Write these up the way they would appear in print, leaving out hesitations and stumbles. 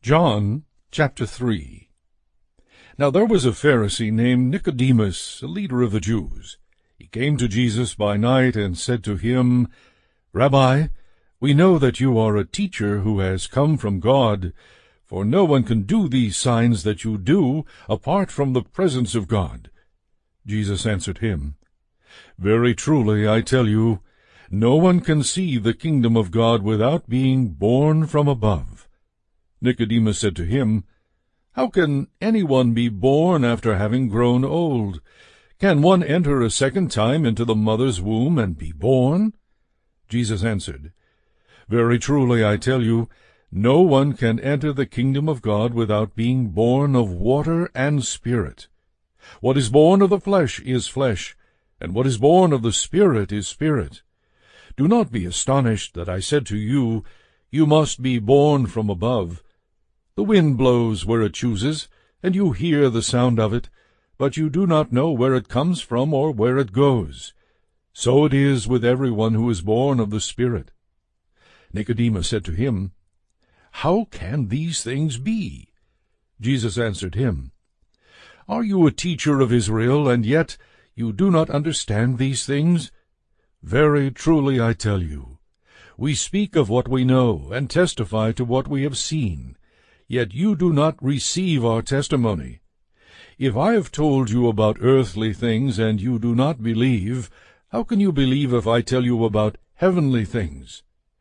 John chapter 3. Now there was a Pharisee named Nicodemus, a leader of the Jews. He came to Jesus by night and said to him, Rabbi, we know that you are a teacher who has come from God, for no one can do these signs that you do apart from the presence of God. Jesus answered him, Very truly I tell you, no one can see the kingdom of God without being born from above. Nicodemus said to him, How can anyone be born after having grown old? Can one enter a second time into the mother's womb and be born? Jesus answered, Very truly I tell you, no one can enter the kingdom of God without being born of water and Spirit. What is born of the flesh is flesh, and what is born of the Spirit is spirit. Do not be astonished that I said to you, You must be born from above. The wind blows where it chooses, and you hear the sound of it, but you do not know where it comes from or where it goes. So it is with everyone who is born of the Spirit. Nicodemus said to him, How can these things be? Jesus answered him, Are you a teacher of Israel, and yet you do not understand these things? Very truly I tell you, we speak of what we know, and testify to what we have seen, yet you do not receive our testimony. If I have told you about earthly things, and you do not believe, how can you believe if I tell you about heavenly things?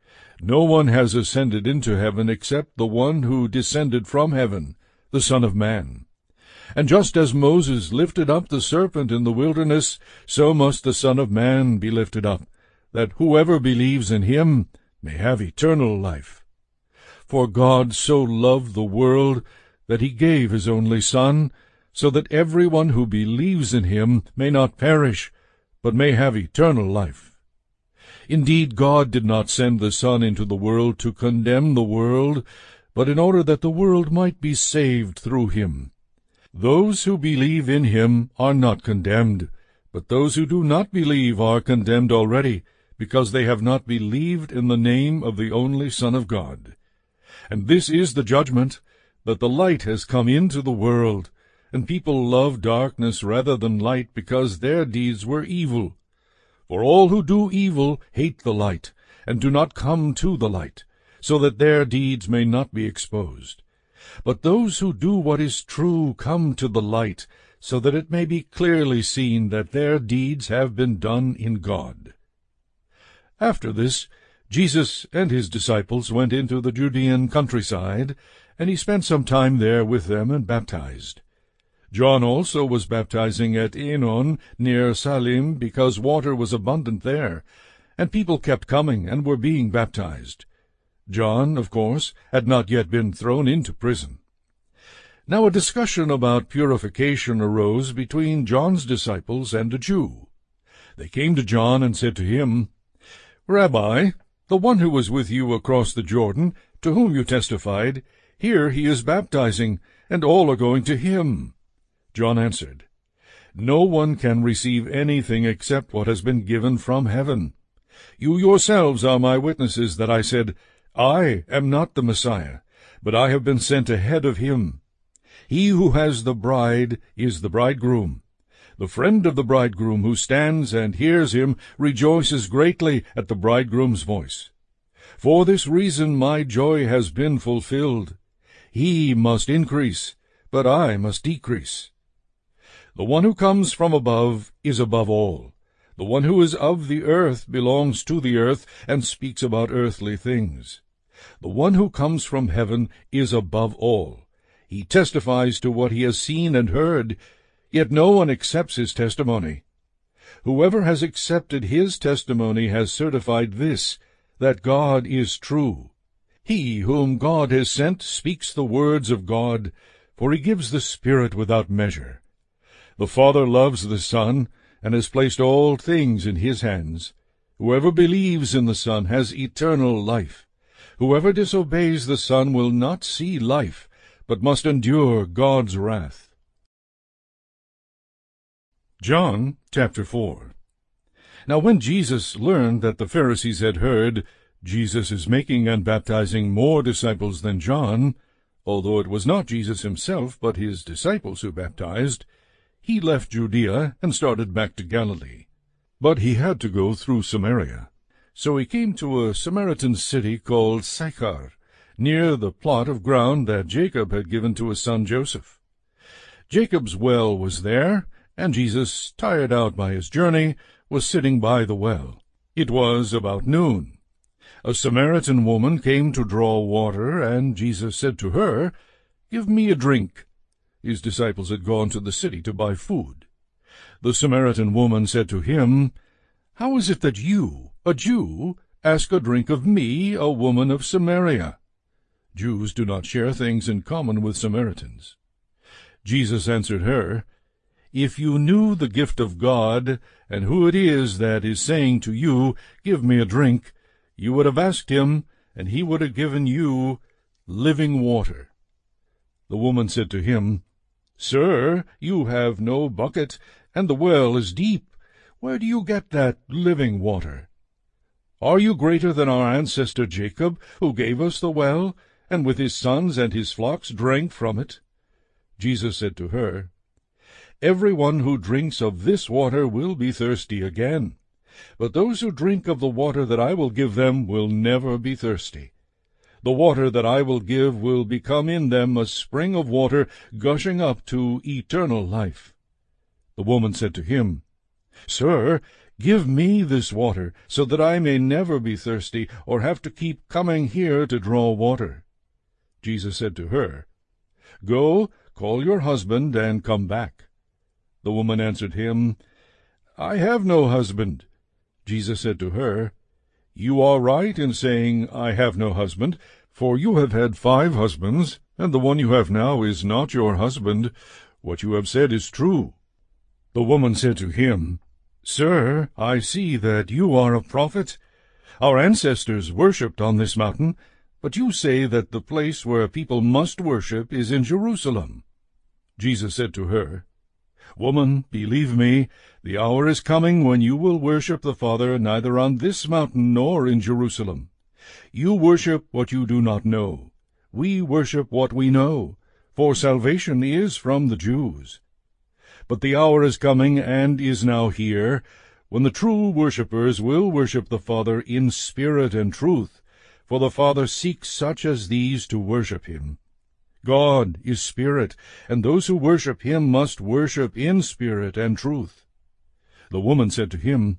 No one has ascended into heaven except the one who descended from heaven, the Son of Man. And just as Moses lifted up the serpent in the wilderness, so must the Son of Man be lifted up, that whoever believes in him may have eternal life. For God so loved the world that he gave his only Son, so that everyone who believes in him may not perish, but may have eternal life. Indeed, God did not send the Son into the world to condemn the world, but in order that the world might be saved through him. Those who believe in him are not condemned, but those who do not believe are condemned already, because they have not believed in the name of the only Son of God. And this is the judgment, that the light has come into the world, and people love darkness rather than light, because their deeds were evil. For all who do evil hate the light, and do not come to the light, so that their deeds may not be exposed. But those who do what is true come to the light, so that it may be clearly seen that their deeds have been done in God. After this, Jesus and his disciples went into the Judean countryside, and he spent some time there with them and baptized. John also was baptizing at Aenon near Salim, because water was abundant there, and people kept coming and were being baptized. John, of course, had not yet been thrown into prison. Now a discussion about purification arose between John's disciples and a Jew. They came to John and said to him, Rabbi, the one who was with you across the Jordan, to whom you testified, here he is baptizing, and all are going to him. John answered, No one can receive anything except what has been given from heaven. You yourselves are my witnesses that I said, I am not the Messiah, but I have been sent ahead of him. He who has the bride is the bridegroom. The friend of the bridegroom who stands and hears him rejoices greatly at the bridegroom's voice. For this reason my joy has been fulfilled. He must increase, but I must decrease. The one who comes from above is above all. The one who is of the earth belongs to the earth and speaks about earthly things. The one who comes from heaven is above all. He testifies to what he has seen and heard, yet no one accepts his testimony. Whoever has accepted his testimony has certified this, that God is true. He whom God has sent speaks the words of God, for he gives the Spirit without measure. The Father loves the Son, and has placed all things in his hands. Whoever believes in the Son has eternal life. Whoever disobeys the Son will not see life, but must endure God's wrath. John chapter 4. Now when Jesus learned that the Pharisees had heard, Jesus is making and baptizing more disciples than John, although it was not Jesus himself but his disciples who baptized, he left Judea and started back to Galilee. But he had to go through Samaria. So he came to a Samaritan city called Sychar, near the plot of ground that Jacob had given to his son Joseph. Jacob's well was there, and Jesus, tired out by his journey, was sitting by the well. It was about noon. A Samaritan woman came to draw water, and Jesus said to her, "Give me a drink." His disciples had gone to the city to buy food. The Samaritan woman said to him, "How is it that you, a Jew, ask a drink of me, a woman of Samaria?" Jews do not share things in common with Samaritans. Jesus answered her, "If you knew the gift of God, and who it is that is saying to you, 'Give me a drink,' you would have asked him, and he would have given you living water." The woman said to him, "Sir, you have no bucket, and the well is deep. Where do you get that living water? Are you greater than our ancestor Jacob, who gave us the well, and with his sons and his flocks drank from it?" Jesus said to her, "Everyone who drinks of this water will be thirsty again. But those who drink of the water that I will give them will never be thirsty. The water that I will give will become in them a spring of water gushing up to eternal life." The woman said to him, "Sir, give me this water, so that I may never be thirsty, or have to keep coming here to draw water." Jesus said to her, "Go, call your husband, and come back." The woman answered him, "I have no husband." Jesus said to her, "You are right in saying, 'I have no husband,' for you have had 5 husbands, and the one you have now is not your husband. What you have said is true." The woman said to him, "Sir, I see that you are a prophet. Our ancestors worshipped on this mountain, but you say that the place where people must worship is in Jerusalem." Jesus said to her, "Woman, believe me, the hour is coming when you will worship the Father neither on this mountain nor in Jerusalem. You worship what you do not know. We worship what we know, for salvation is from the Jews. But the hour is coming, and is now here, when the true worshippers will worship the Father in spirit and truth, for the Father seeks such as these to worship him. God is spirit, and those who worship him must worship in spirit and truth." The woman said to him,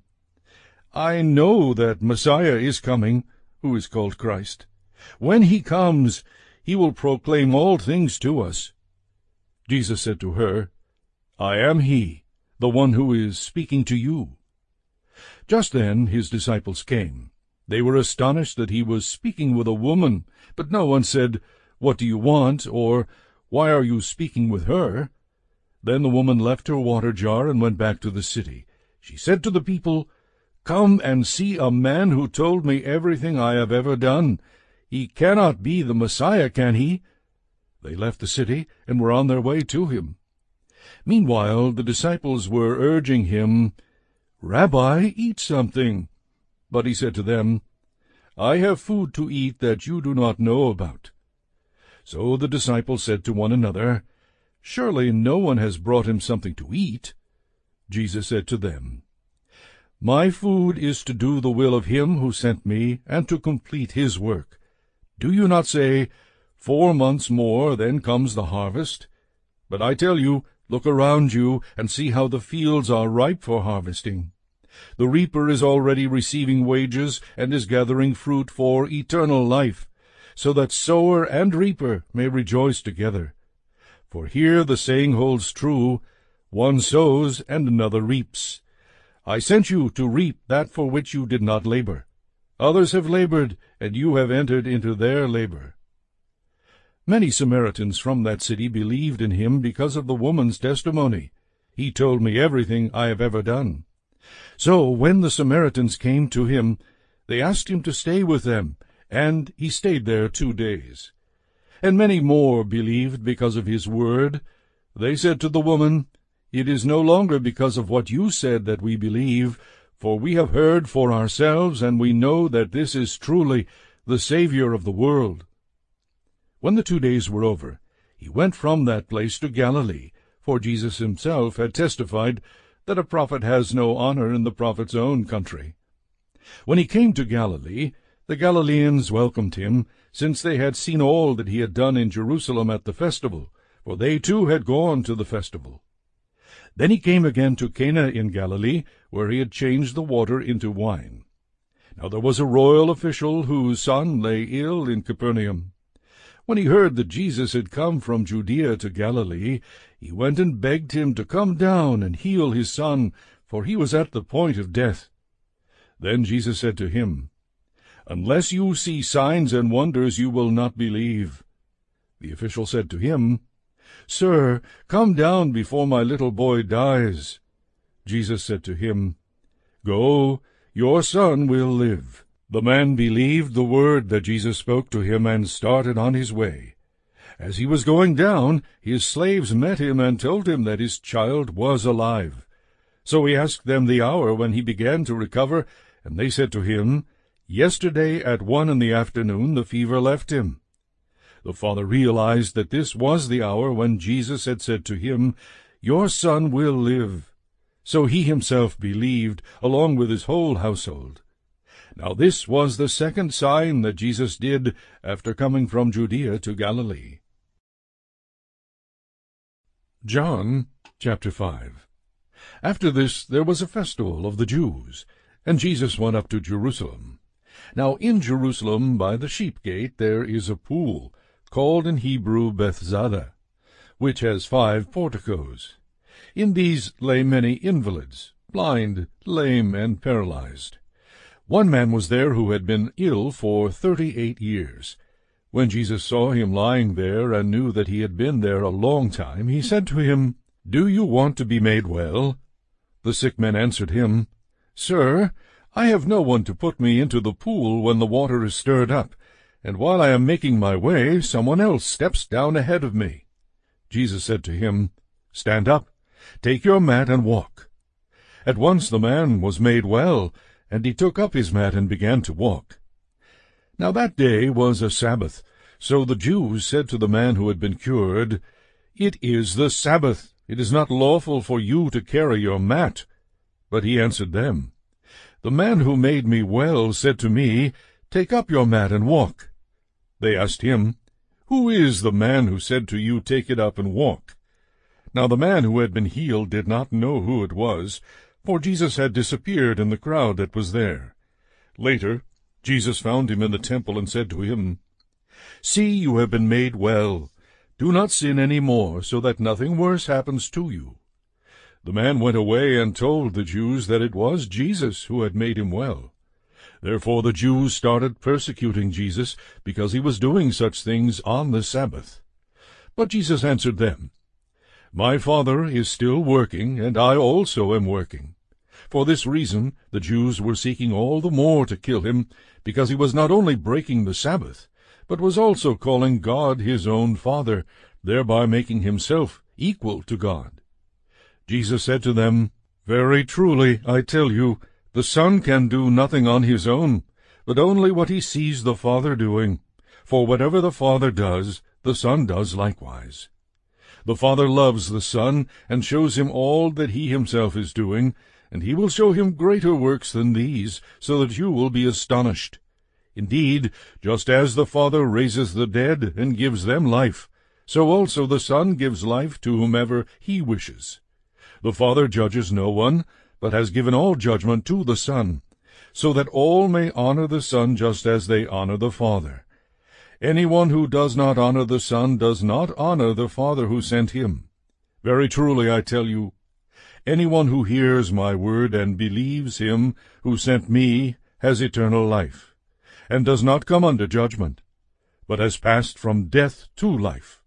"I know that Messiah is coming, who is called Christ. When he comes, he will proclaim all things to us." Jesus said to her, "I am he, the one who is speaking to you." Just then his disciples came. They were astonished that he was speaking with a woman, but no one said, "What do you want?" or "Why are you speaking with her?" Then the woman left her water jar and went back to the city. She said to the people, "Come and see a man who told me everything I have ever done. He cannot be the Messiah, can he?" They left the city and were on their way to him. Meanwhile the disciples were urging him, "Rabbi, eat something." But he said to them, "I have food to eat that you do not know about." So the disciples said to one another, "Surely no one has brought him something to eat." Jesus said to them, "My food is to do the will of him who sent me, and to complete his work. Do you not say, 4 months more, then comes the harvest? But I tell you, look around you, and see how the fields are ripe for harvesting. The reaper is already receiving wages, and is gathering fruit for eternal life, so that sower and reaper may rejoice together. For here the saying holds true, 'One sows, and another reaps.' I sent you to reap that for which you did not labor. Others have labored, and you have entered into their labor." Many Samaritans from that city believed in him because of the woman's testimony. "He told me everything I have ever done." So when the Samaritans came to him, they asked him to stay with them, and he stayed there 2 days. And many more believed because of his word. They said to the woman, "It is no longer because of what you said that we believe, for we have heard for ourselves, and we know that this is truly the Savior of the world." When the 2 days were over, he went from that place to Galilee, for Jesus himself had testified that a prophet has no honor in the prophet's own country. When he came to Galilee, the Galileans welcomed him, since they had seen all that he had done in Jerusalem at the festival, for they too had gone to the festival. Then he came again to Cana in Galilee, where he had changed the water into wine. Now there was a royal official whose son lay ill in Capernaum. When he heard that Jesus had come from Judea to Galilee, he went and begged him to come down and heal his son, for he was at the point of death. Then Jesus said to him, "Unless you see signs and wonders, you will not believe." The official said to him, "Sir, come down before my little boy dies." Jesus said to him, "Go, your son will live." The man believed the word that Jesus spoke to him and started on his way. As he was going down, his slaves met him and told him that his child was alive. So he asked them the hour when he began to recover, and they said to him, "Yesterday at 1 p.m, the fever left him." The father realized that this was the hour when Jesus had said to him, "Your son will live." So he himself believed, along with his whole household. Now this was the second sign that Jesus did after coming from Judea to Galilee. John chapter 5. After this there was a festival of the Jews, and Jesus went up to Jerusalem. Now in Jerusalem by the sheep gate there is a pool, called in Hebrew Bethzatha, which has 5 porticos. In these lay many invalids, blind, lame, and paralyzed. One man was there who had been ill for 38 years. When Jesus saw him lying there, and knew that he had been there a long time, he said to him, "Do you want to be made well?" The sick man answered him, "Sir, I have no one to put me into the pool when the water is stirred up, and while I am making my way, someone else steps down ahead of me." Jesus said to him, "Stand up, take your mat and walk." At once the man was made well, and he took up his mat and began to walk. Now that day was a Sabbath, so the Jews said to the man who had been cured, "It is the Sabbath. It is not lawful for you to carry your mat." But he answered them, "The man who made me well said to me, 'Take up your mat and walk.'" They asked him, "Who is the man who said to you, 'Take it up and walk'?" Now the man who had been healed did not know who it was, for Jesus had disappeared in the crowd that was there. Later Jesus found him in the temple and said to him, "See, you have been made well. Do not sin any more, so that nothing worse happens to you." The man went away and told the Jews that it was Jesus who had made him well. Therefore the Jews started persecuting Jesus, because he was doing such things on the Sabbath. But Jesus answered them, "My Father is still working, and I also am working." For this reason the Jews were seeking all the more to kill him, because he was not only breaking the Sabbath, but was also calling God his own Father, thereby making himself equal to God. Jesus said to them, "Very truly, I tell you, the Son can do nothing on his own, but only what he sees the Father doing. For whatever the Father does, the Son does likewise. The Father loves the Son, and shows him all that he himself is doing, and he will show him greater works than these, so that you will be astonished. Indeed, just as the Father raises the dead and gives them life, so also the Son gives life to whomever he wishes. The Father judges no one, but has given all judgment to the Son, so that all may honor the Son just as they honor the Father. Anyone who does not honor the Son does not honor the Father who sent him. Very truly I tell you, anyone who hears my word and believes him who sent me has eternal life, and does not come under judgment, but has passed from death to life.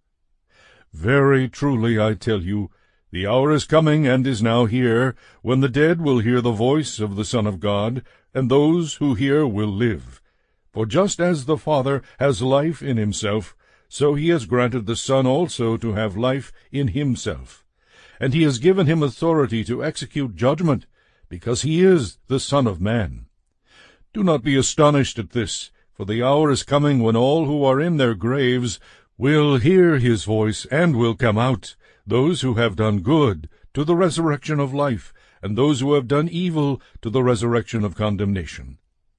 Very truly I tell you, the hour is coming and is now here, when the dead will hear the voice of the Son of God, and those who hear will live. For just as the Father has life in himself, so he has granted the Son also to have life in himself. And he has given him authority to execute judgment, because he is the Son of Man. Do not be astonished at this, for the hour is coming when all who are in their graves will hear his voice and will come out, those who have done good to the resurrection of life, and those who have done evil to the resurrection of condemnation.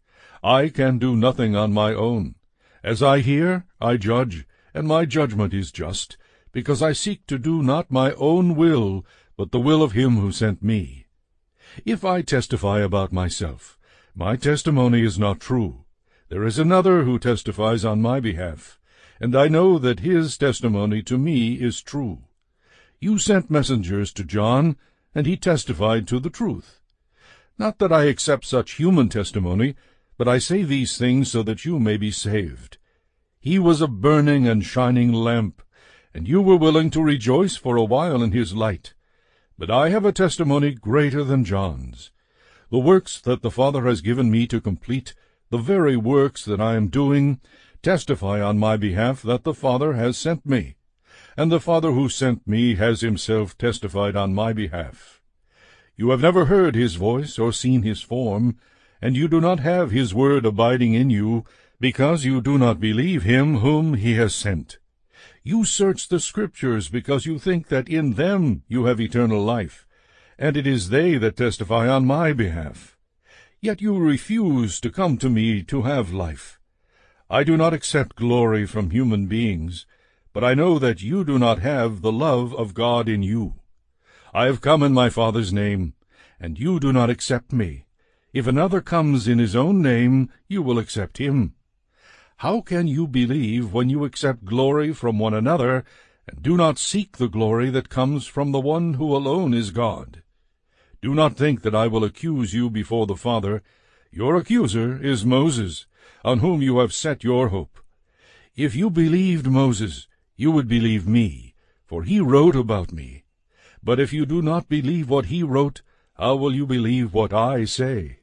I can do nothing on my own. As I hear, I judge, and my judgment is just, because I seek to do not my own will, but the will of him who sent me. If I testify about myself, my testimony is not true. There is another who testifies on my behalf, and I know that his testimony to me is true. You sent messengers to John, and he testified to the truth. Not that I accept such human testimony, but I say these things so that you may be saved. He was a burning and shining lamp, and you were willing to rejoice for a while in his light. But I have a testimony greater than John's. The works that the Father has given me to complete, the very works that I am doing, testify on my behalf that the Father has sent me, and the Father who sent me has himself testified on my behalf. You have never heard his voice or seen his form, and you do not have his word abiding in you, because you do not believe him whom he has sent. You search the Scriptures because you think that in them you have eternal life, and it is they that testify on my behalf. Yet you refuse to come to me to have life. I do not accept glory from human beings, but I know that you do not have the love of God in you. I have come in my Father's name, and you do not accept me. If another comes in his own name, you will accept him. How can you believe when you accept glory from one another, and do not seek the glory that comes from the one who alone is God? Do not think that I will accuse you before the Father. Your accuser is Moses, on whom you have set your hope. If you believed Moses, you would believe me, for he wrote about me. But if you do not believe what he wrote, how will you believe what I say?